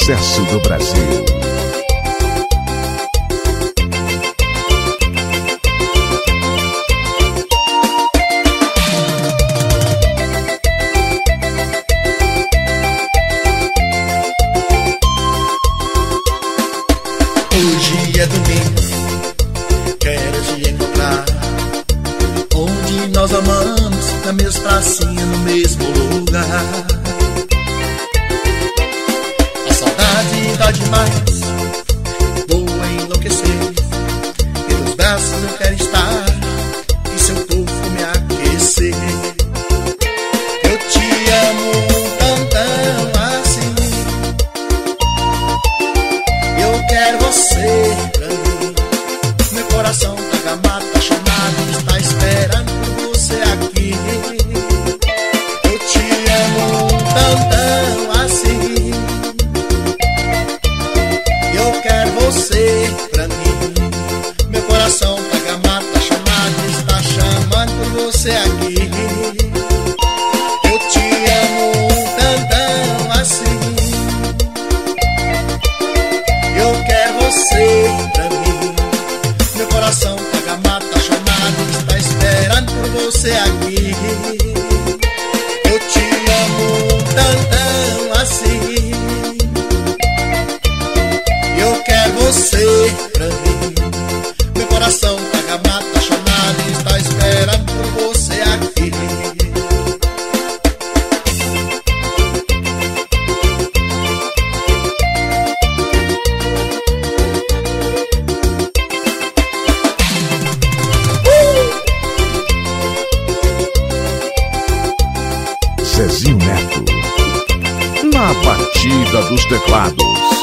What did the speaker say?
sucesso do Brasil. Hoje é domingo, quero te encontrar onde nós amamos, na mesma pracinha, no mesmo lugar. A saudade dá demais, vou enlouquecer, pelos braços eu quero estar e seu corpo me aquecer. Eu te amo tão assim, eu quero você pra mim. Meu coração tá gamado, tá chamado, está esperando por você aqui. Eu te amo tão assim, eu quero você pra mim. Meu coração tá gamado, tá chamado, está chamando por você aqui. Eu te amo tão assim, eu quero você pra mim. Meu coração tá gamado, tá chamado, está esperando por você aqui. Eu te amo tão assim, eu quero você pra mim. Meu coração tá gamado, tá chamado, está esperando por você aqui. Zezinho Neto, na batida dos teclados.